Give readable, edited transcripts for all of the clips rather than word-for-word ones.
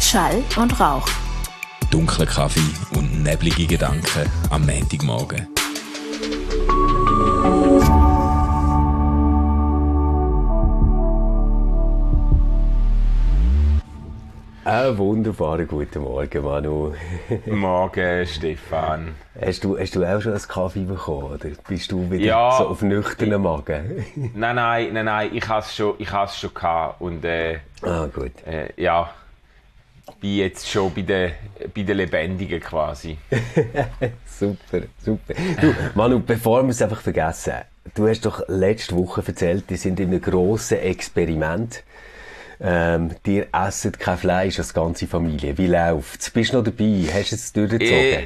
Schall und Rauch. Dunkler Kaffee und neblige Gedanken am Montagmorgen. Einen wunderbaren guten Morgen, Manu. Morgen, Stefan. Hast du auch schon einen Kaffee bekommen, oder bist du wieder so auf nüchternen Magen? Nein, ich habe es schon gehabt und gut. Bin jetzt schon bei den Lebendigen quasi. Super. Du, Manu, bevor wir es einfach vergessen, du hast doch letzte Woche erzählt, die sind in einem grossen Experiment. Dir essen kein Fleisch als ganze Familie. Wie läuft's? Bist du noch dabei? Hast du es durchgezogen?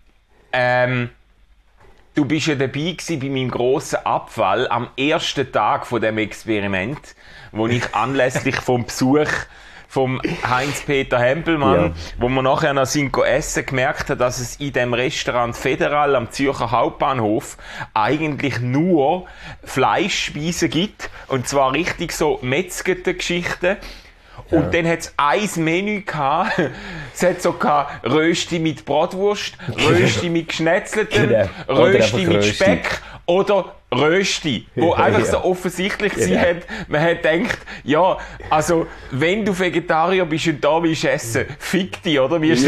Du bist ja dabei gewesen bei meinem grossen Abfall am ersten Tag von dem Experiment, wo ich anlässlich vom Besuch vom Heinz-Peter Hempelmann, wo wir nachher noch essen, gemerkt haben, dass es in dem Restaurant Federal am Zürcher Hauptbahnhof eigentlich nur Fleischspeisen gibt. Und zwar richtig so Metzgete-Geschichten. Ja. Und dann hat es ein Menü gehabt. Es hat so gehabt, Rösti mit Bratwurst, Rösti mit Geschnetzeltem, Rösti mit Speck oder Rösti, wo einfach so offensichtlich hat. Man hat gedacht, ja, also, wenn du Vegetarier bist und da willst essen, fick dich, oder? Genau.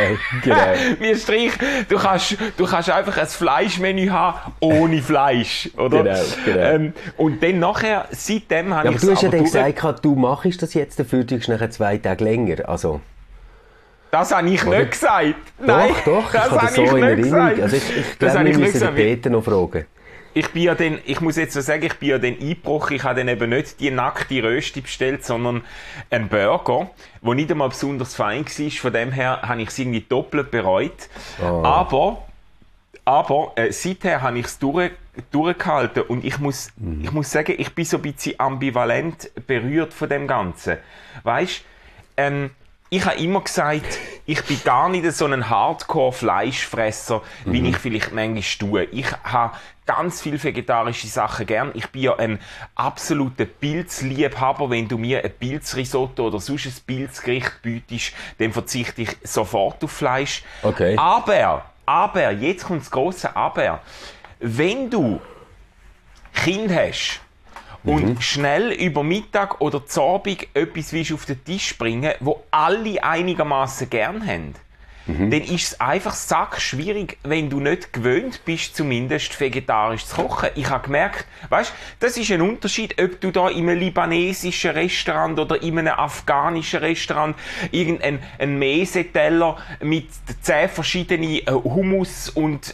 Mir Strich, du kannst einfach ein Fleischmenü haben, ohne Fleisch, oder? Genau. Und dann nachher, seitdem habe ich es... Aber du hast ja dann gesagt, du machst das jetzt, dafür tust du nachher 2 Tage länger, also... Das habe ich nicht gesagt. Nein, doch, das habe ich so in Erinnerung. Also ich glaube, wir müssen den Peter noch fragen. Ich muss jetzt so sagen, ich bin ja dann eingebrochen. Ich habe dann eben nicht die nackte Rösti bestellt, sondern einen Burger, der nicht einmal besonders fein war. Von dem her habe ich es irgendwie doppelt bereut. Oh. Aber seither habe ich es durchgehalten und ich muss sagen, ich bin so ein bisschen ambivalent berührt von dem Ganzen. Weisst, ich habe immer gesagt, ich bin gar nicht so ein Hardcore-Fleischfresser, wie ich vielleicht manchmal tue. Ich habe ganz viele vegetarische Sachen gern. Ich bin ja ein absoluter Pilzliebhaber. Wenn du mir ein Pilzrisotto oder sonst ein Pilzgericht bietest, dann verzichte ich sofort auf Fleisch. Okay. Aber, jetzt kommt das grosse Aber. Wenn du Kind hast, und schnell über Mittag oder zu Abend etwas willst auf den Tisch bringen, wo alle einigermaßen gern haben, dann ist es einfach sackschwierig, wenn du nicht gewöhnt bist, zumindest vegetarisch zu kochen. Ich habe gemerkt, weißt, das ist ein Unterschied, ob du da in einem libanesischen Restaurant oder in einem afghanischen Restaurant irgendeinen Meseteller mit 10 verschiedenen Hummus und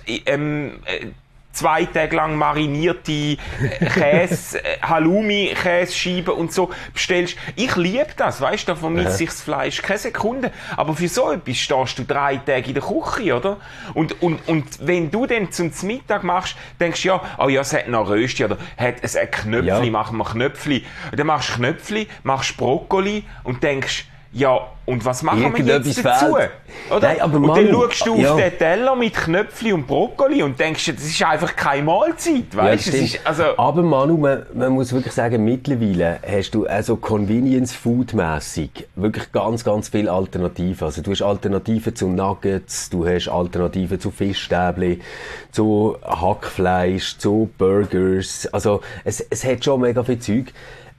2 Tage lang marinierte Käse, Halloumi-Käsescheiben und so bestellst. Ich liebe das, weißt du, da vermisst sich das Fleisch keine Sekunde. Aber für so etwas stehst du 3 Tage in der Küche, oder? Und wenn du dann zum Mittag machst, denkst du, es hat noch Rösti, oder es hat Knöpfli, machen wir Knöpfli. Dann machst du Knöpfli, machst Brokkoli und denkst, ja, und was machen wir jetzt dazu? Oder? Nein, aber und Manu, dann schaust du auf den Teller mit Knöpfli und Brokkoli und denkst, das ist einfach keine Mahlzeit. Weißt? Aber Manu, man muss wirklich sagen, mittlerweile hast du also Convenience-Food-mässig wirklich ganz, ganz viele Alternativen. Also du hast Alternativen zu Nuggets, du hast Alternativen zu Fischstäbli, zu Hackfleisch, zu Burgers. Also es hat schon mega viel Zeug.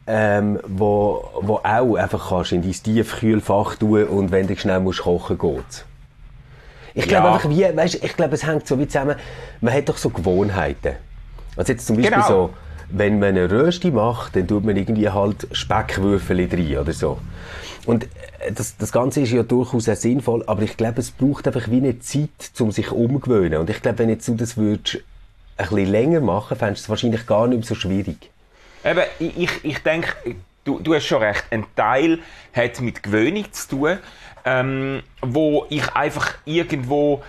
Wo auch einfach kannst in dein Tiefkühlfach tun und wenn du schnell musst kochen geht's. Ich glaube einfach, ich glaube, es hängt so wie zusammen, man hat doch so Gewohnheiten. Also jetzt zum Beispiel so, wenn man eine Rösti macht, dann tut man irgendwie halt Speckwürfel rein oder so. Und das Ganze ist ja durchaus auch sinnvoll, aber ich glaube, es braucht einfach wie eine Zeit, um sich umzugewöhnen. Und ich glaube, wenn jetzt du das würdest ein bisschen länger machen, fändest du es wahrscheinlich gar nicht mehr so schwierig. Eben, ich denke, du hast schon recht. Ein Teil hat mit Gewöhnung zu tun, wo ich einfach irgendwo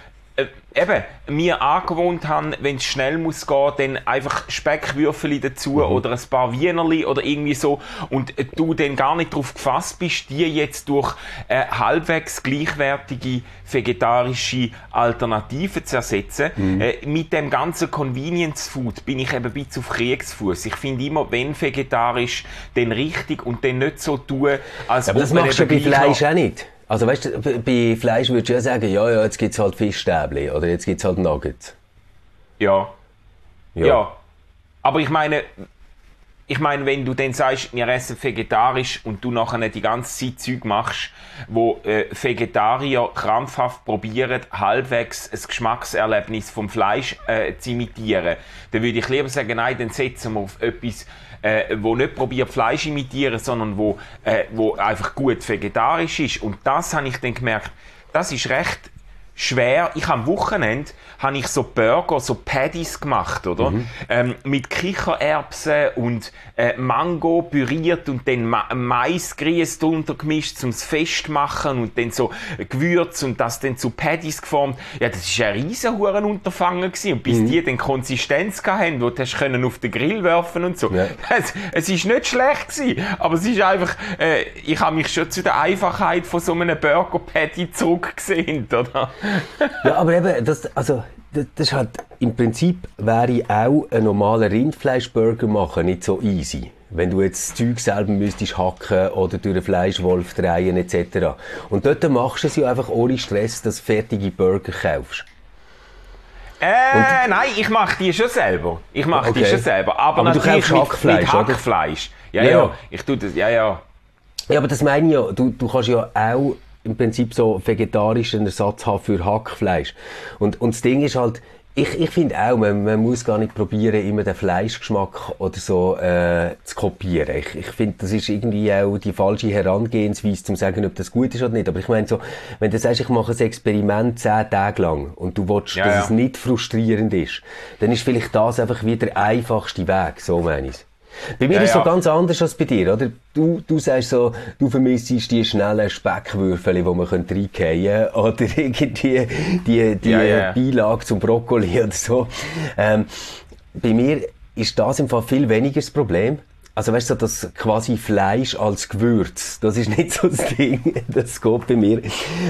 mir angewohnt habe, wenn es schnell muss gehen, dann einfach Speckwürfel dazu oder ein paar Wienerli oder irgendwie so und du dann gar nicht darauf gefasst bist, die jetzt durch halbwegs gleichwertige vegetarische Alternativen zu ersetzen. Mit dem ganzen Convenience Food bin ich eben ein bisschen auf Kriegsfuß. Ich finde immer, wenn vegetarisch, dann richtig und dann nicht so tun, als aber das machst du bei Fleisch auch nicht. Also weißt du, bei Fleisch würdest du ja sagen, ja, jetzt gibt's halt Fischstäbli oder jetzt gibt's halt Nuggets. Ja. Ja. Aber ich meine, wenn du dann sagst, wir essen vegetarisch und du nachher die ganze Zeit Zeug machst, wo Vegetarier krampfhaft probieren, halbwegs ein Geschmackserlebnis vom Fleisch zu imitieren, dann würde ich lieber sagen, nein, dann setzen wir auf etwas, wo nicht probiert Fleisch imitieren, sondern wo einfach gut vegetarisch ist. Und das habe ich dann gemerkt, das ist recht schwer. Ich am Wochenende habe ich so Burger, so Patties gemacht, oder? Mit Kichererbsen und Mango püriert und dann Maisgrieß drunter gemischt, um es festmachen und dann so Gewürz und das dann zu Patties geformt. Ja, das war ein riesen Unterfangen gewesen. Und bis die dann Konsistenz hatten, wo du hast können auf den Grill werfen und so. Ja. Es ist nicht schlecht gewesen, aber es ist einfach, ich habe mich schon zu der Einfachheit von so einem Burger Patty zurückgesehnt, oder? Ja, aber eben, das ist halt, im Prinzip wäre auch ein normaler Rindfleischburger machen nicht so easy. Wenn du jetzt das Zeug selber müsstest hacken oder durch einen Fleischwolf drehen etc. Und dort machst du es ja einfach ohne Stress, dass du fertige Burger kaufst. Nein, ich mache die schon selber. Aber natürlich du kaufst mit Hackfleisch. Ja, ich tue das, ja. Ja, aber das meine ich ja, du kannst ja auch im Prinzip so vegetarischen Ersatz haben für Hackfleisch. Und das Ding ist halt, ich finde auch, man muss gar nicht probieren, immer den Fleischgeschmack oder so zu kopieren. Ich finde, das ist irgendwie auch die falsche Herangehensweise, um zu sagen, ob das gut ist oder nicht. Aber ich meine so, wenn du sagst, ich mache ein Experiment 10 Tage lang und du willst, dass es nicht frustrierend ist, dann ist vielleicht das einfach wieder der einfachste Weg, so meine ich. Bei mir ist es so ganz anders als bei dir, oder? Du sagst so, du vermissest die schnellen Speckwürfel, die man reingehen könnte, oder irgendwie die Beilage zum Brokkoli oder so. Bei mir ist das im Fall viel weniger das Problem. Also weißt du, das quasi Fleisch als Gewürz, das ist nicht so das Ding, das geht bei mir.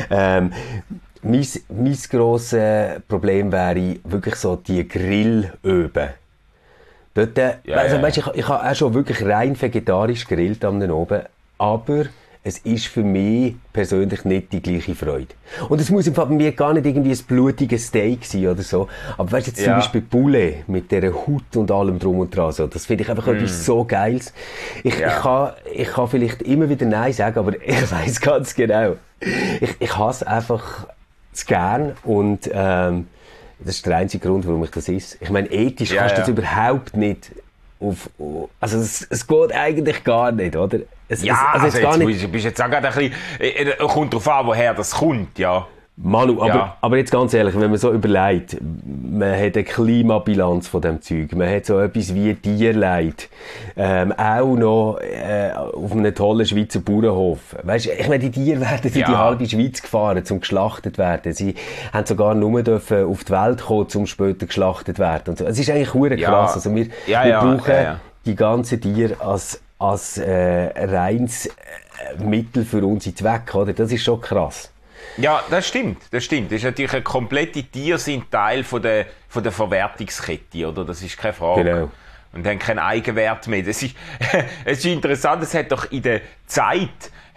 Mein grosses Problem wäre wirklich so die Grillöben. Dort, weißt, ich habe auch schon wirklich rein vegetarisch gegrillt am Oben, aber es ist für mich persönlich nicht die gleiche Freude. Und es muss im Fall bei mir gar nicht irgendwie ein blutiges Steak sein oder so. Aber weißt du, jetzt zum Beispiel Poulet mit dieser Haut und allem drum und dran, so, das finde ich einfach etwas so Geiles. Ich kann vielleicht immer wieder Nein sagen, aber ich weiss ganz genau, ich hasse einfach zu gern und das ist der einzige Grund, warum ich das esse. Ich meine, ethisch kannst du das überhaupt nicht also es geht eigentlich gar nicht, oder? Du bist jetzt auch gerade ein bisschen, kommt darauf an, woher das kommt, ja. Manu, aber jetzt ganz ehrlich, wenn man so überlegt, man hat eine Klimabilanz von dem Zeug, man hat so etwas wie Tierleid, auch noch auf einem tollen Schweizer Bauernhof. Weißt, ich meine, die Tiere werden in die halbe Schweiz gefahren, um geschlachtet werden. Sie haben sogar nur dürfen auf die Welt kommen, um später geschlachtet werden. Und so. Es ist eigentlich verdammt krass. Also wir brauchen die ganzen Tiere als reines Mittel für unsere Zwecke, oder? Das ist schon krass. Ja, das stimmt. Das ist natürlich ein komplette Tier sind Teil von der Verwertungskette, oder? Das ist keine Frage. Genau. Und haben keinen Eigenwert mehr. Es ist interessant, es hat doch in der Zeit,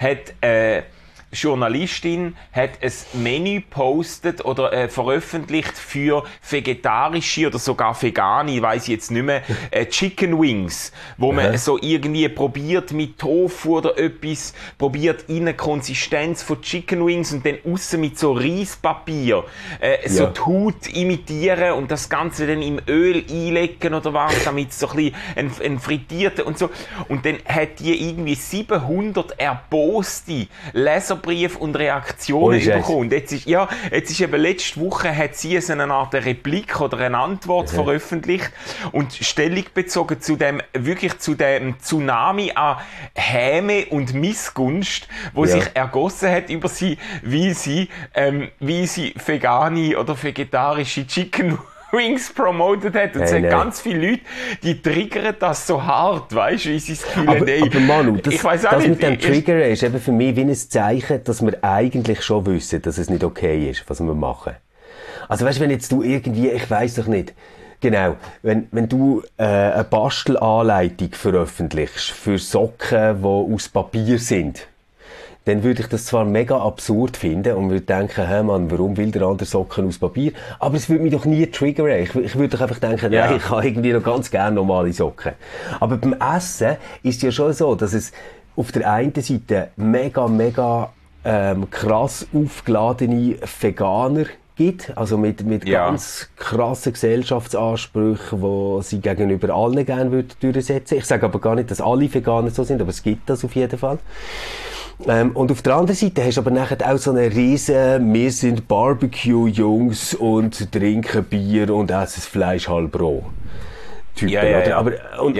Journalistin hat ein Menü gepostet oder veröffentlicht für vegetarische oder sogar vegane, ich weiss jetzt nicht mehr, Chicken Wings, wo man so irgendwie probiert mit Tofu oder etwas, probiert in eine Konsistenz von Chicken Wings und dann aussen mit so Reispapier so die Haut imitieren und das Ganze dann im Öl einlegen oder was, damit es so ein bisschen ein frittierten und so. Und dann hat die irgendwie 700 erboste Leserbriefe und Reaktionen bekommen. Jetzt ist eben letzte Woche hat sie eine Art Replik oder eine Antwort veröffentlicht und Stellung bezogen zu dem Tsunami an Häme und Missgunst, wo sich ergossen hat über sie, wie sie vegane oder vegetarische Chicken Wings promoted hat. Und es sind ganz viele Leute, die triggern das so hart, weißt du, wie sie es fühlen. Aber Manu, das mit dem Triggern ist eben für mich wie ein Zeichen, dass wir eigentlich schon wissen, dass es nicht okay ist, was wir machen. Also weißt du, wenn jetzt du irgendwie, ich weiss doch nicht, genau, wenn du eine Bastelanleitung veröffentlichst für Socken, die aus Papier sind, dann würde ich das zwar mega absurd finden und würde denken, hey Mann, warum will der andere Socken aus Papier? Aber es würde mich doch nie triggern. Ich würde doch einfach denken, nein, ich habe irgendwie noch ganz gerne normale Socken. Aber beim Essen ist es ja schon so, dass es auf der einen Seite mega krass aufgeladene Veganer gibt, also mit ganz krassen Gesellschaftsansprüchen, die sie gegenüber allen gerne durchsetzen würden. Ich sage aber gar nicht, dass alle Veganer so sind, aber es gibt das auf jeden Fall. Und auf der anderen Seite hast du aber nachher auch so eine riesen, wir sind Barbecue-Jungs und trinken Bier und essen Fleisch halb roh. Typen, oder? Aber,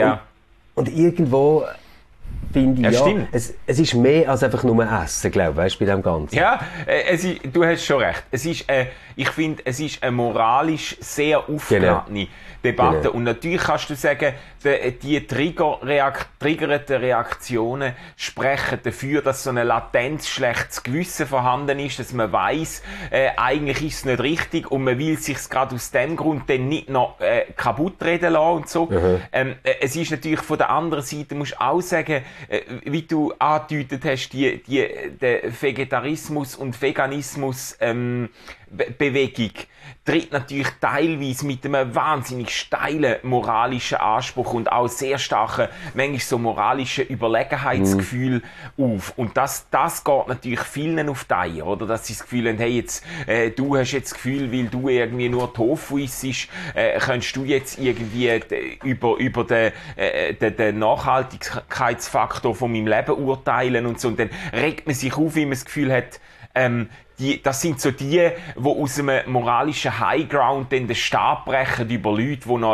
und irgendwo finde ich, es ist mehr als einfach nur Essen, glaube ich, weißt, bei dem Ganzen. Ja, du hast schon recht. Ich finde, es ist eine moralisch sehr aufgeladene Debatte. Genau. Und natürlich kannst du sagen, die triggernden Reaktionen sprechen dafür, dass so ein latent schlechtes Gewissen vorhanden ist, dass man weiss, eigentlich ist es nicht richtig und man will sich gerade aus dem Grund dann nicht noch kaputt reden lassen und so. Es ist natürlich von der anderen Seite, musst du auch sagen, wie du angedeutet hast, der Vegetarismus und Veganismus Bewegung tritt natürlich teilweise mit einem wahnsinnig steilen moralischen Anspruch und auch sehr starken, manchmal so moralischen Überlegenheitsgefühl auf. Und das geht natürlich vielen auf die Eier, oder? Dass sie das Gefühl haben, hey, jetzt, du hast jetzt das Gefühl, weil du irgendwie nur Tofu isst, kannst du jetzt irgendwie über den Nachhaltigkeitsfaktor von meinem Leben urteilen und so. Und dann regt man sich auf, wie man das Gefühl hat, das sind so die aus einem moralischen Highground dann den Stab brechen über Leute, die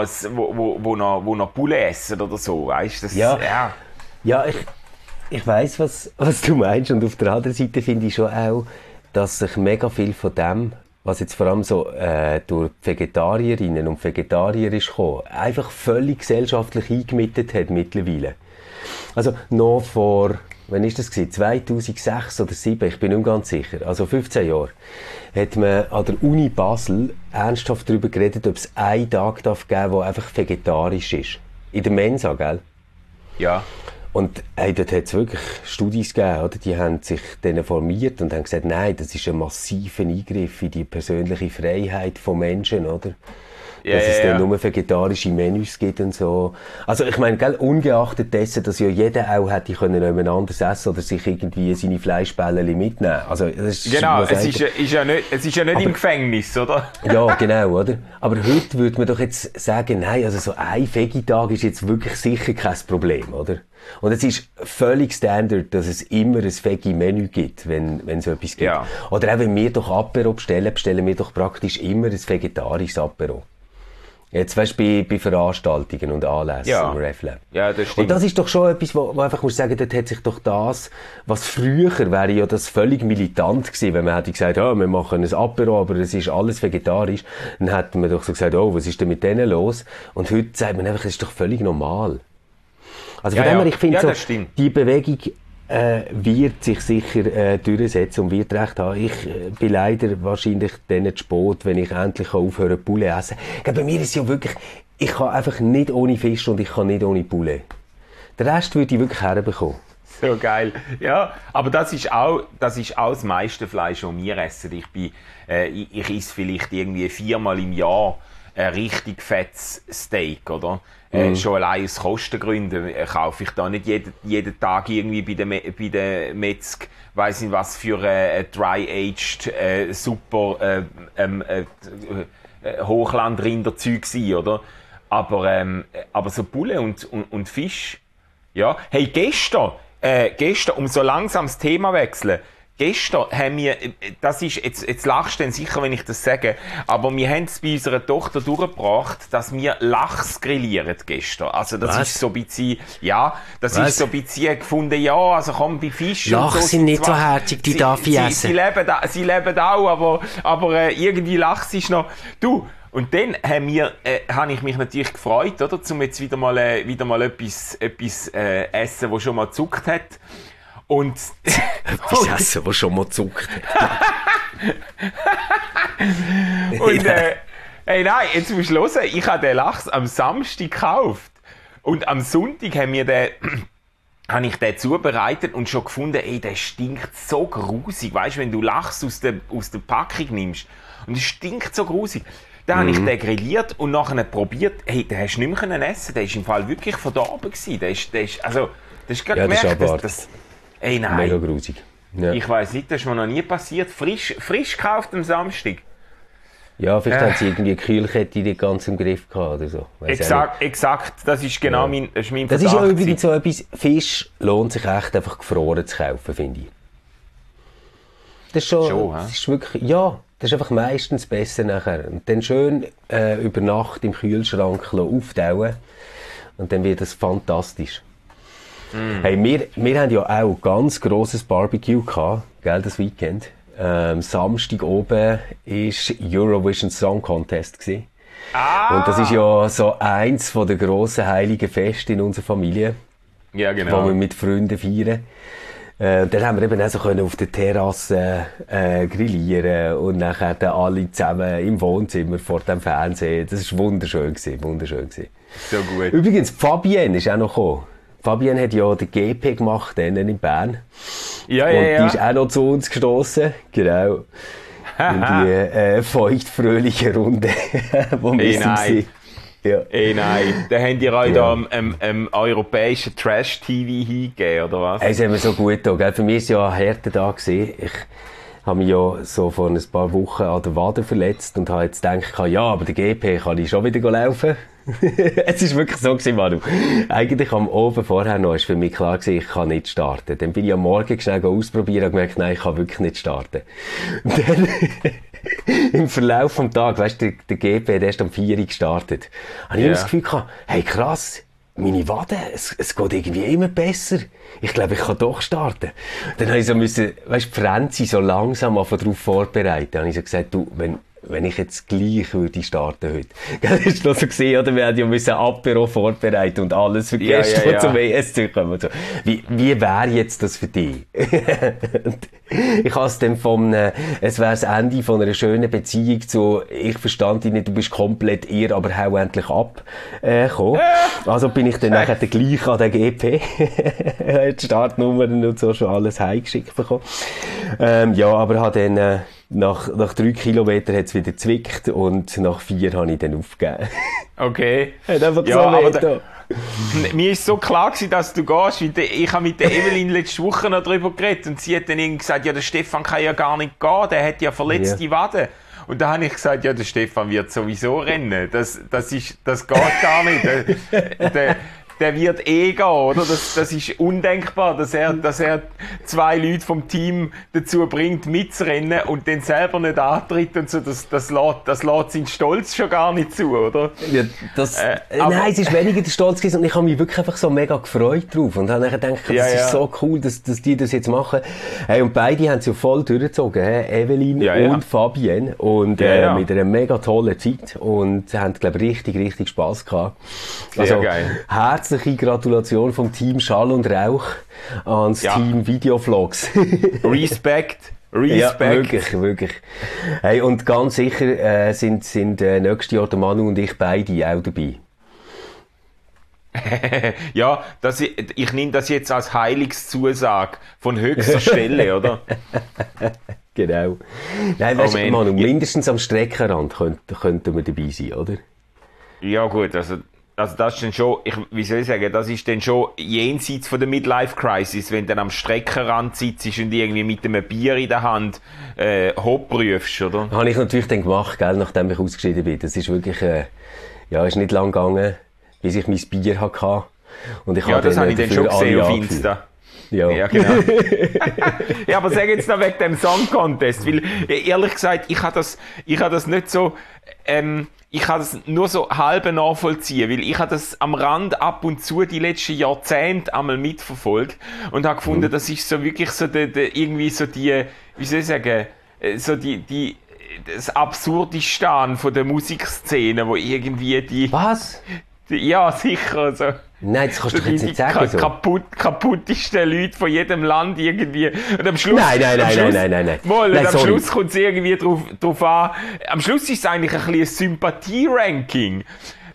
noch Bulle essen oder so, weißt du? Ja, ich weiss, was du meinst, und auf der anderen Seite finde ich schon auch, dass sich mega viel von dem, was jetzt vor allem so durch Vegetarierinnen und Vegetarier ist gekommen, einfach völlig gesellschaftlich eingemietet hat mittlerweile. Also noch vor, wann ist das gewesen? 2006 oder 2007, ich bin nicht ganz sicher, also 15 Jahre, hat man an der Uni Basel ernsthaft darüber geredet, ob es einen Tag geben darf, der einfach vegetarisch ist. In der Mensa, gell? Ja. Und dort hat es wirklich Studien gegeben, oder? Die haben sich dann formiert und haben gesagt, nein, das ist ein massiver Eingriff in die persönliche Freiheit von Menschen, oder? Dass es dann nur vegetarische Menüs gibt und so. Also ich meine, gell, ungeachtet dessen, dass ja jeder auch hätte können jemand anderes essen oder sich irgendwie seine Fleischbällchen mitnehmen. Also, das ist, genau, es ist ja nicht aber, im Gefängnis, oder? Ja, genau, oder? Aber heute würde man doch jetzt sagen, nein, also so ein Veggie-Tag ist jetzt wirklich sicher kein Problem, oder? Und es ist völlig Standard, dass es immer ein Veggie-Menü gibt, wenn es so etwas gibt. Ja. Oder auch wenn wir doch Apero bestellen wir doch praktisch immer ein vegetarisches Apero. Jetzt weißt du, bei Veranstaltungen und Anlässen im RefLab. Ja, das stimmt. Und das ist doch schon etwas, wo einfach muss sagen, dort hat sich doch das, was früher wäre ja das völlig militant gewesen, wenn man hätte gesagt, ja, wir machen ein Apero, aber es ist alles vegetarisch, dann hätte man doch so gesagt, oh, was ist denn mit denen los? Und heute sagt man einfach, es ist doch völlig normal. Also von dem her, ich finde so, die Bewegung wird sich sicher durchsetzen und wird recht haben. Ich bin leider wahrscheinlich denen zu spät, wenn ich endlich aufhören Poulet essen. Bei mir ist es ja wirklich, ich kann einfach nicht ohne Fisch und ich kann nicht ohne Poulet. Den Rest würde ich wirklich herbekommen. So geil. Ja, aber das ist auch das meiste Fleisch, das wir essen. Ich esse vielleicht irgendwie 4-mal im Jahr ein richtig fettes Steak, oder? Schon allein aus Kostengründen kaufe ich da nicht jeden Tag irgendwie bei der Metzg, weiss nicht was für dry-aged, super Hochlandrinderzeug sein, oder? Aber so Bulle und Fisch, ja. Hey, gestern, um so langsam das Thema wechseln, gestern haben wir, das ist, jetzt lachst du dann sicher, wenn ich das sage, aber wir haben es bei unserer Tochter durchgebracht, dass wir Lachs grillieren gestern. Also das ist so ein bisschen, ist so ein bisschen gefunden, ja, also komm, bei Fisch Lachs und so, sind nicht so herzig, die darf ich essen. Sie leben auch, aber irgendwie Lachs ist noch, du. Und dann habe ich mich natürlich gefreut, oder, um jetzt wieder mal etwas essen, das schon mal gezuckt hat. Und etwas essen, das schon mal zuckt. Und hey, nein, jetzt musst du hören, ich habe den Lachs am Samstag gekauft. Und am Sonntag haben wir den habe ich den zubereitet und schon gefunden, ey, der stinkt so grusig. Weißt du, wenn du Lachs aus der Packung nimmst und es stinkt so grusig. Dann habe ich den grilliert und nachher probiert, hey, den hast du nicht mehr essen können. Der war im Fall wirklich verdorben gewesen. Also, das ist gerade gemerkt, ey, nein. Mega grusig. Ja. Ich weiss nicht, das ist mir noch nie passiert. Frisch gekauft am Samstag. Ja, vielleicht haben sie irgendwie die Kühlkette nicht ganz im Griff gehabt oder so. Exakt. Das ist genau mein Verdacht. Das ist ja übrigens so etwas, Fisch lohnt sich echt einfach gefroren zu kaufen, finde ich. Das ist das ist wirklich, ja, das ist einfach meistens besser nachher. Und dann schön über Nacht im Kühlschrank auftauen und dann wird das fantastisch. Hey, wir haben ja auch ein ganz grosses Barbecue gehabt, gell, das Weekend. Samstag oben war Eurovision Song Contest gewesen. Und das ist ja so eins der grossen heiligen Feste in unserer Familie. Ja, genau. Die wir mit Freunden feiern. Dann haben wir eben auch so auf der Terrasse grillieren und nachher dann alle zusammen im Wohnzimmer vor dem Fernsehen. Das war wunderschön gewesen. So gut. Übrigens, Fabienne ist auch noch gekommen. Fabienne hat ja den GP gemacht, in Bern. Ja. Die ist auch noch zu uns gestossen. Genau. In die feuchtfröhliche Runde, wo wir sind. Ja. Ey, nein. Dann habt ihr euch da am europäischen Trash-TV hingegeben, oder was? Es haben wir so gut getan. Für mich war es ja ein harter Tag gewesen. Ich habe mich ja so vor ein paar Wochen an der Wade verletzt und habe jetzt gedacht, ja, aber der GP kann ich schon wieder laufen. Es war wirklich so gewesen, Manu. Eigentlich am Abend vorher noch war für mich klar gewesen, ich kann nicht starten. Dann bin ich am Morgen schnell ausprobieren und gemerkt, nein, ich kann wirklich nicht starten. Und dann, im Verlauf des Tages, weißt du, der GP hat erst am 4 Uhr gestartet. Habe ich das Gefühl gehabt, hey krass, meine Wade, es geht irgendwie immer besser. Ich glaube, ich kann doch starten. Dann habe ich so müssen, weißt du, Franzi so langsam darauf vorbereiten. Dann habe ich so gesagt, du, wenn ich jetzt gleich würde starten heute. Das ist noch so gesehen, oder? Wir haben ja müssen Apero vorbereiten und alles vergessen, was zum ESC kommen. So. Wie wäre jetzt das für dich? Ich habe es dann es wäre das Ende von einer schönen Beziehung zu, ich verstand dich nicht, du bist komplett irr, aber hau endlich ab, gekommen. Also bin ich dann nachher gleich an der GP. Die Startnummern und so schon alles heimgeschickt bekommen. Ja, aber habe dann, nach 3 Kilometern hat es wieder gezwickt und nach 4 habe ich dann aufgegeben. Okay. Hat einfach mir ist so klar gewesen, dass du gehst. Ich habe mit der Evelyn letzte Woche noch darüber geredet und sie hat dann irgendwie gesagt, ja, der Stefan kann ja gar nicht gehen, der hat ja verletzte Wade. Und da habe ich gesagt, ja, der Stefan wird sowieso rennen. Das geht gar nicht. Der wird gehen, oder? Das ist undenkbar, dass er 2 Leute vom Team dazu bringt, mitzurennen und dann selber nicht antritt und so. Das lässt seinen Stolz schon gar nicht zu, oder? Ja, nein, es ist weniger der Stolz gewesen und ich habe mich wirklich einfach so mega gefreut drauf und habe dann gedacht, das ist so cool, dass die das jetzt machen. Hey, und beide haben es ja voll durchgezogen, Evelyn und Fabienne und mit einer mega tollen Zeit und haben, glaube ich, richtig Spass gehabt. Also, geil. Herzliche Gratulation vom Team Schall und Rauch ans Team Videovlogs. Respekt. Ja, wirklich. Hey, und ganz sicher sind nächstes Jahr der Manu und ich beide auch dabei. Ja, ich nehme das jetzt als Heilungszusage von höchster Stelle, oder? Genau. Nein, weißt du, Manu, mindestens am Streckenrand könnten wir dabei sein, oder? Ja gut, also das ist dann schon, wie soll ich sagen, das ist dann schon jenseits von der Midlife-Crisis, wenn du dann am Streckenrand sitzt und irgendwie mit einem Bier in der Hand Hopp rufst, oder? Habe ich natürlich dann gemacht, gell, nachdem ich ausgeschieden bin. Das ist wirklich, ist nicht lang gegangen, bis ich mein Bier hatte. Und ich das habe ich dann schon gesehen auf Insta. Ja, genau. Ja, aber sag jetzt noch wegen dem Song Contest, weil ehrlich gesagt, ich habe das nicht so, ich kann das nur so halb nachvollziehen, weil ich habe das am Rand ab und zu die letzten Jahrzehnte einmal mitverfolgt und habe gefunden, das ist so wirklich so irgendwie so die, wie soll ich sagen, so das Absurdistan von der Musikszene, wo irgendwie die... Was? Ja, sicher, also... Nein, das kannst du jetzt nicht sagen. So. Kaputtesten Leute von jedem Land irgendwie. Und am Schluss. Nein. Mal, am Schluss kommt es irgendwie drauf an. Am Schluss ist es eigentlich ein bisschen ein Sympathie-Ranking.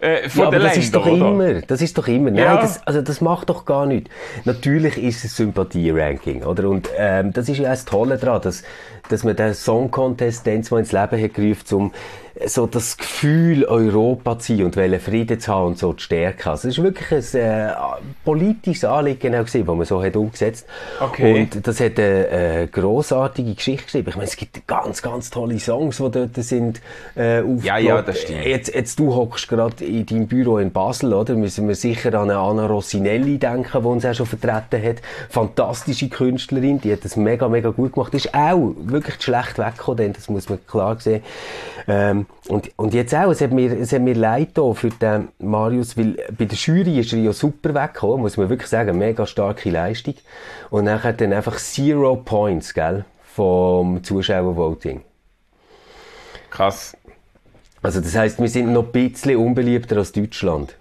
von den Ländern. Das ist doch immer. Nein, das macht doch gar nichts. Natürlich ist es Sympathie-Ranking, oder? Und das ist ja das Tolle daran, dass man den Song Contest dann mal ins Leben hat gerufen, um so das Gefühl Europa zu sein und Frieden zu haben und so zu stärken. Also es ist wirklich ein politisches Anliegen genau gewesen, das man so hat umgesetzt. Okay. Und das hat eine grossartige Geschichte geschrieben. Ich meine, es gibt ganz, ganz tolle Songs, die dort sind Ja, das stimmt. Jetzt du hockst gerade in deinem Büro in Basel, oder? Müssen wir sicher an eine Anna Rossinelli denken, die uns auch schon vertreten hat. Fantastische Künstlerin, die hat das mega, mega gut gemacht. Ist auch wirklich schlecht weggekommen, denn das muss man klar sehen. Und jetzt auch, es hat mir leid da für den Marius, weil bei der Jury ist er ja super weggekommen, muss man wirklich sagen, mega starke Leistung. Und dann hat er einfach 0 Points, gell, vom Zuschauervoting. Krass. Also das heisst, wir sind noch ein bisschen unbeliebter als Deutschland.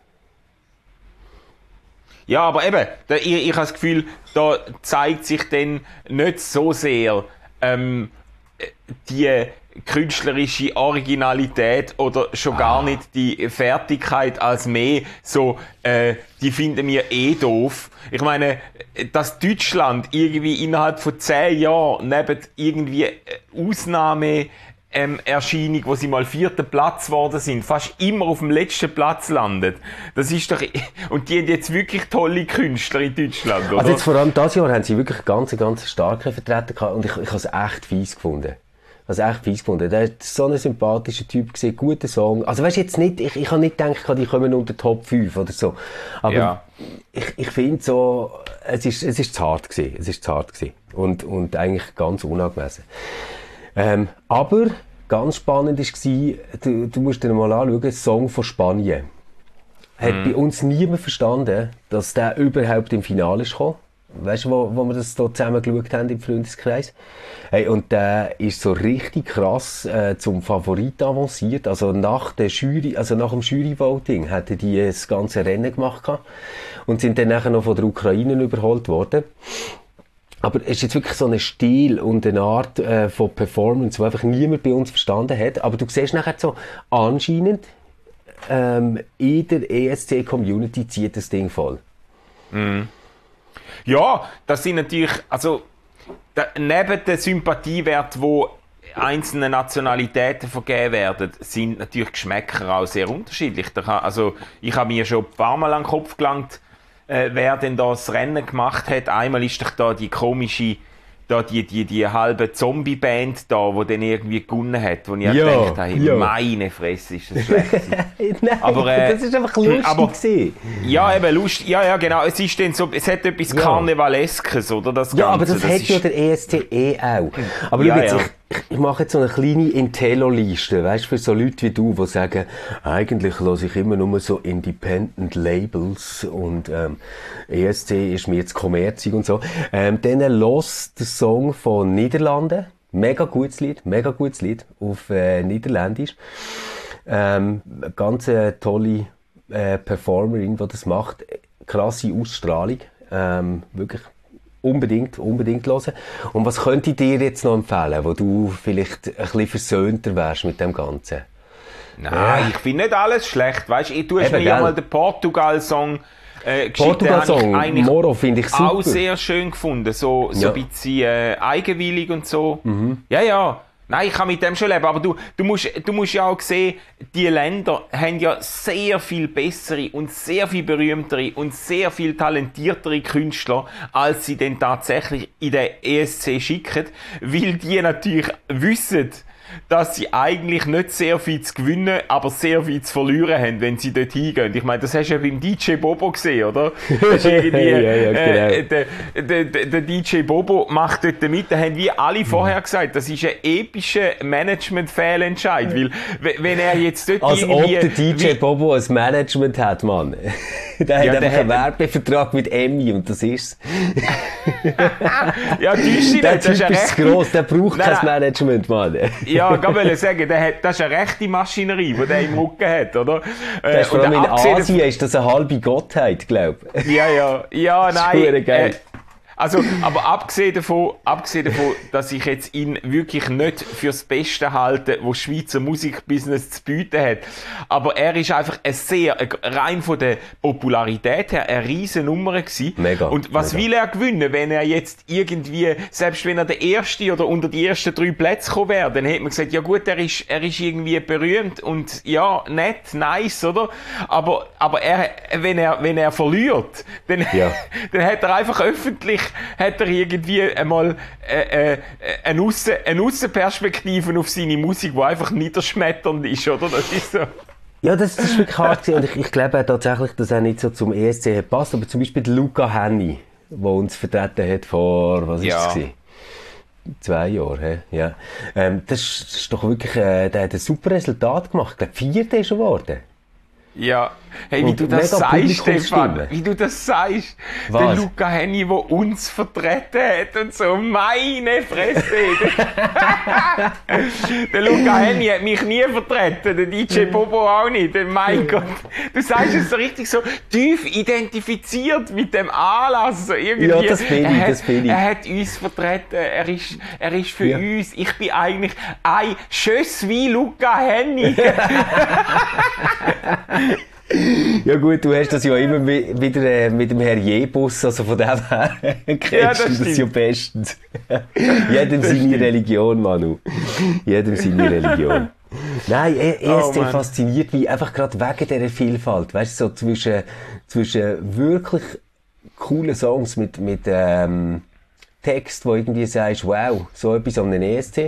Ja, aber eben, ich habe das Gefühl, da zeigt sich dann nicht so sehr die künstlerische Originalität oder schon gar nicht die Fertigkeit als mehr so, die finden wir doof. Ich meine, dass Deutschland irgendwie innerhalb von 10 Jahren neben irgendwie Erscheinung, wo sie mal 4. Platz geworden sind, fast immer auf dem letzten Platz landet. Das ist doch, und die haben jetzt wirklich tolle Künstler in Deutschland, oder? Also jetzt vor allem dieses Jahr haben sie wirklich ganz starke Vertreter gehabt und ich habe es echt fies gefunden. Der ist so ein sympathischer Typ gewesen, guter Song. Also weißt jetzt nicht, ich habe nicht gedacht, die kommen unter Top 5 oder so. Aber ja. Ich finde so, es ist zu hart gewesen. Und eigentlich ganz unangemessen. Aber ganz spannend war, du musst dir mal anschauen, ein Song von Spanien. Hat bei uns niemand verstanden, dass der überhaupt im Finale ist gekommen. Weißt du, wo wir das hier zusammen geschaut haben im Freundeskreis? Hey, und der ist so richtig krass zum Favorit avanciert. Also nach dem Jury-Voting hatten die das ganze Rennen gemacht und sind dann nachher noch von der Ukraine überholt worden. Aber es ist jetzt wirklich so ein Stil und eine Art von Performance, die einfach niemand bei uns verstanden hat. Aber du siehst nachher so, anscheinend in der ESC-Community zieht das Ding voll. Mm. Ja, das sind natürlich, also neben den Sympathiewert, wo einzelne Nationalitäten vergeben werden, sind natürlich Geschmäcker auch sehr unterschiedlich. Ich habe mir schon ein paar Mal an den Kopf gelangt, wer denn da das Rennen gemacht hat. Einmal ist doch da die komische, die halbe Zombie-Band da, die dann irgendwie gewonnen hat, wo ich gedacht habe, meine Fresse, ist das schlecht. Nein, aber, das ist einfach lustig. Ja, eben lustig. Ja, genau. Es ist dann so, es hat etwas Karnevaleskes, oder? Das Ganze. Ja, aber das hat ja der ESC auch. Aber ich mache jetzt so eine kleine Intello-Liste, weißt, für so Leute wie du, die sagen, eigentlich höre ich immer nur so Independent Labels und ESC ist mir jetzt kommerzig und so. Dann los den Song von Niederlanden. Mega gutes Lied auf Niederländisch. Ganz tolle Performerin, die das macht. Krasse Ausstrahlung. Wirklich unbedingt hören. Und was könnte ich dir jetzt noch empfehlen, wo du vielleicht ein bisschen versöhnter wärst mit dem Ganzen? Nein, ich finde nicht alles schlecht. Weißt du, hast mir ja mal den Portugal-Song Portugal-Song, Moro, finde ich super. Auch sehr schön gefunden. So ein bisschen eigenwillig und so. Mhm. Ja. Nein, ich kann mit dem schon leben, aber du musst ja auch sehen, die Länder haben ja sehr viel bessere und sehr viel berühmtere und sehr viel talentiertere Künstler, als sie denn tatsächlich in den ESC schicken, weil die natürlich wissen, dass sie eigentlich nicht sehr viel zu gewinnen, aber sehr viel zu verlieren haben, wenn sie dort hingehen. Ich meine, das hast du ja beim DJ Bobo gesehen, oder? Das ist irgendwie, der DJ Bobo macht dort mit, da haben wir alle vorher gesagt, das ist ein epischer Management-Fehlentscheid, weil wenn er jetzt dort als irgendwie... Als ob der DJ Bobo ein Management hat, Mann. Der hat einfach einen Werbevertrag mit Emmy und das ist's. Ja, der Typ ist gross, der braucht kein Management, Mann. Ja, ich wollte sagen, das ist eine rechte Maschinerie, die der im Rücken hat, oder? Das ist vor allem in Asien ist das eine halbe Gottheit, glaube ich. Ja, nein. Also, aber abgesehen davon, dass ich jetzt ihn wirklich nicht fürs Beste halte, was Schweizer Musikbusiness zu bieten hat, aber er ist einfach rein von der Popularität her, eine riesen Nummer gewesen. Mega. Und was will er gewinnen, wenn er jetzt irgendwie, selbst wenn er der Erste oder unter die ersten 3 Plätze gekommen wäre, dann hätte man gesagt, ja gut, er ist irgendwie berühmt und ja, nett, nice, oder? Aber wenn er verliert, dann, dann hat er einfach öffentlich irgendwie einmal eine Aussenperspektive auf seine Musik, die einfach niederschmetternd ist, oder? Das ist so. Ja, das ist wirklich hart gewesen. Und ich glaube tatsächlich, dass er nicht so zum ESC hat passt. Aber zum Beispiel der Luca Henny, der uns vertreten hat vor, was ist das gewesen? 2 Jahre, ja. Das ist doch wirklich, der hat ein super Resultat gemacht. Ich glaube, 4. ist er geworden. Ja, hey, wie du das sagst, Stefan, wie du das sagst, der Luca Henny, der uns vertreten hat und so, meine Fresse. Der Luca Henny hat mich nie vertreten, der DJ Bobo auch nicht, mein Gott. Du sagst es so richtig so tief identifiziert mit dem Anlass, so irgendwie. Ja, das bin ich. Er hat uns vertreten, er ist für uns, ich bin eigentlich ein Schöss wie Luca Henny. Ja gut, du hast das ja immer wieder mit dem Herr Jebus, also von dem her kennst du das ja bestens. Jedem seine Religion, Manu. Jedem seine Religion. Nein, ESC fasziniert mich einfach gerade wegen dieser Vielfalt. Weißt du, so zwischen wirklich coolen Songs mit Text, wo irgendwie sagst, wow, so etwas an den ESC.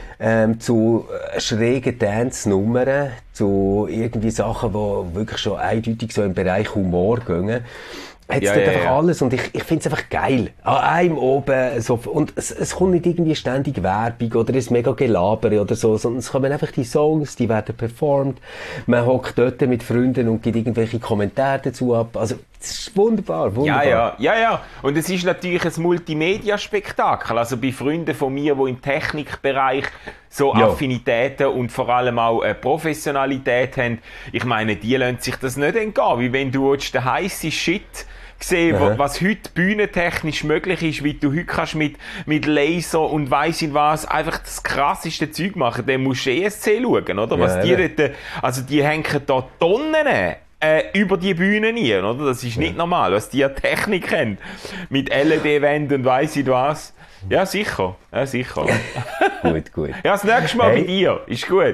Zu schrägen Dance-Nummern, zu irgendwie Sachen, die wirklich schon eindeutig so im Bereich Humor gehen. Hat es dort einfach alles und ich finde es einfach geil. An einem oben, so, und es kommt nicht irgendwie ständig Werbung oder ein mega Gelabere oder so, sondern es kommen einfach die Songs, die werden performt. Man hockt dort mit Freunden und gibt irgendwelche Kommentare dazu ab. Also, das ist wunderbar. Ja. Und es ist natürlich ein Multimedia-Spektakel. Also bei Freunden von mir, die im Technikbereich so Affinitäten und vor allem auch Professionalität haben, ich meine, die lassen sich das nicht entgehen. Wie wenn du den heissen Shit sehen, was heute bühnentechnisch möglich ist, wie du heute kannst mit Laser und weiss ich was, einfach das krasseste Zeug machen, dann musst du ESC schauen, oder? Was die dort, also die hängen da Tonnen über die Bühne rein, oder? Das ist nicht normal, was die Technik haben. Mit LED-Wänden und weiss ich was. Ja, sicher. Gut. Ja, das nächste Mal bei dir. Ist gut.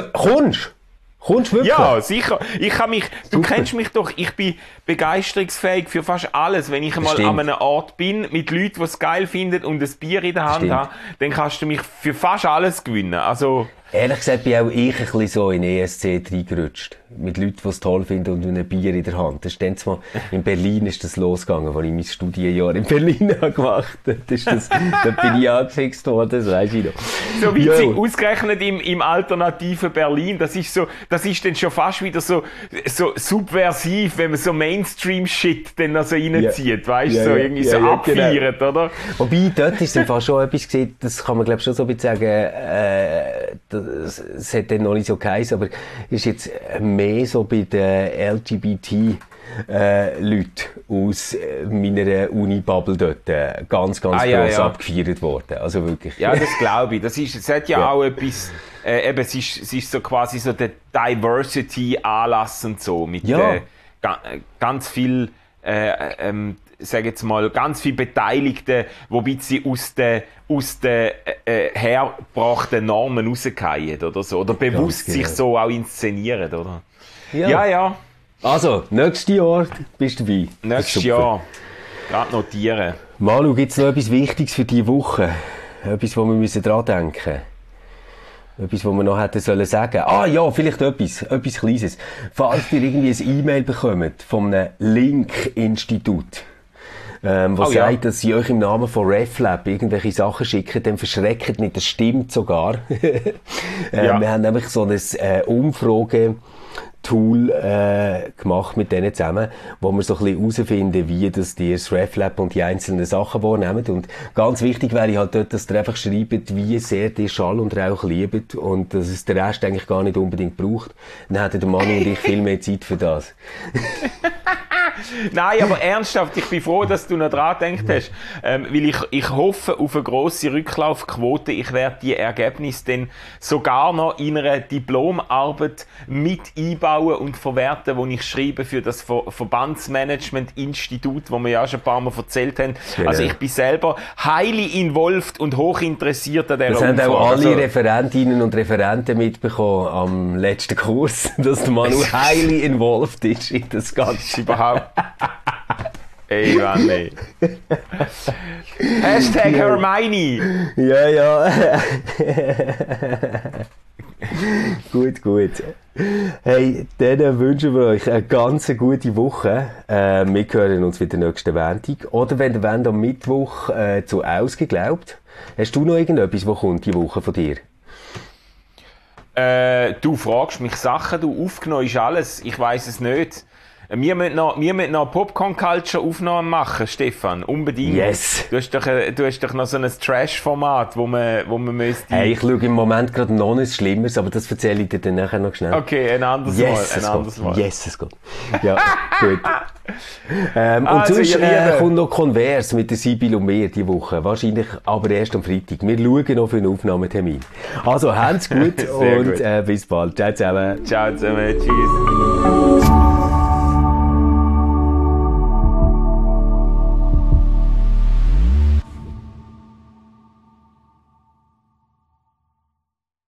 Kommst du wirklich? Ja, sicher. Du kennst mich doch, ich bin begeisterungsfähig für fast alles. Wenn ich einmal an einem Ort bin, mit Leuten, die es geil finden und ein Bier in der Hand habe, dann kannst du mich für fast alles gewinnen. Also, ehrlich gesagt bin auch ich ein bisschen so in ESC reingerutscht. Mit Leuten, die es toll finden und ein Bier in der Hand. Das ist mal in Berlin ist das losgegangen, als ich mein Studienjahr in Berlin habe gemacht habe. Da bin ich angefixt worden, das weiss ich noch. So witzig, ausgerechnet im alternativen Berlin, das ist dann schon fast wieder so subversiv, wenn man so Mainstream-Shit dann noch so reinzieht, weißt du, so irgendwie so abfeiert, genau. Oder? Wobei, dort ist im Fall schon etwas gesehen, das kann man glaube ich schon so ein bisschen sagen, es hat dann noch nicht so geheißen, aber ist jetzt mehr so bei den LGBT Leuten aus meiner Uni-Bubble dort ganz gross abgefeiert worden. Also wirklich. Ja, das glaube ich. Es hat ja auch etwas, eben, es ist so quasi so der Diversity-Anlass und so, mit ganz viel, sag jetzt mal, ganz viele Beteiligten, die ein bisschen aus den hergebrachten Normen rausgehen oder so. Oder bewusst sich so auch inszenieren, oder? Ja. Also, nächstes Jahr bist du dabei. Nächstes Jahr. Gerade notieren. Manu, gibt es noch etwas Wichtiges für diese Woche? Etwas, wo wir dran denken müssen? Etwas, was wir noch hätten sollen sagen. Ah ja, vielleicht etwas Kleines. Falls ihr irgendwie ein E-Mail bekommt von einem Link-Institut, was sagt, dass sie euch im Namen von RefLab irgendwelche Sachen schicken, dann verschreckt nicht, das stimmt sogar. Wir haben nämlich so eine Umfrage Tool gemacht mit denen zusammen, wo wir so ein bisschen herausfinden, wie das RefLab und die einzelnen Sachen wahrnehmen. Und ganz wichtig wäre halt dort, dass ihr einfach schreibt, wie sehr ihr Schall und Rauch liebt und dass es der Rest eigentlich gar nicht unbedingt braucht. Dann hätten der Manu und ich viel mehr Zeit für das. Nein, aber ernsthaft, ich bin froh, dass du noch dran gedacht hast. Weil ich hoffe auf eine grosse Rücklaufquote. Ich werde die Ergebnisse dann sogar noch in einer Diplomarbeit mit einbauen und verwerten, wo ich schreibe für das Verbandsmanagement-Institut, wo wir ja schon ein paar Mal erzählt haben. Genau. Also ich bin selber highly involved und hochinteressiert an dieser Das haben Umfrage. auch alle Also, Referentinnen und Referenten mitbekommen am letzten Kurs, dass der Manu highly involved ist in das Ganze. überhaupt. Ey, Mann, ey. Hashtag Hermione. Ja, ja. Gut. Hey, dann wünschen wir euch eine ganz gute Woche. Wir hören uns wieder nächsten Montag. Oder wenn ihr wollt, am Mittwoch zu Ausgeglaubt. Hast du noch irgendetwas, was kommt die Woche von dir? Du fragst mich Sachen, du aufgenommen ist alles. Ich weiss es nicht. Wir müssen noch Popcorn-Culture-Aufnahmen machen, Stefan. Unbedingt. Yes. Du hast doch noch so ein Trash-Format, wo man müsste... Hey, ich schaue im Moment gerade noch nichts Schlimmeres, aber das erzähle ich dir dann nachher noch schnell. Okay, ein anderes Mal. Yes, es geht. Ja, gut. Und Also, sonst ihr Lieben. kommt noch Konvers mit der Sibyl und mir die Woche. Wahrscheinlich aber erst am Freitag. Wir schauen noch für einen Aufnahmetermin. Also, habt's gut Sehr und gut. bis bald. Ciao zusammen. Ciao zusammen, tschüss.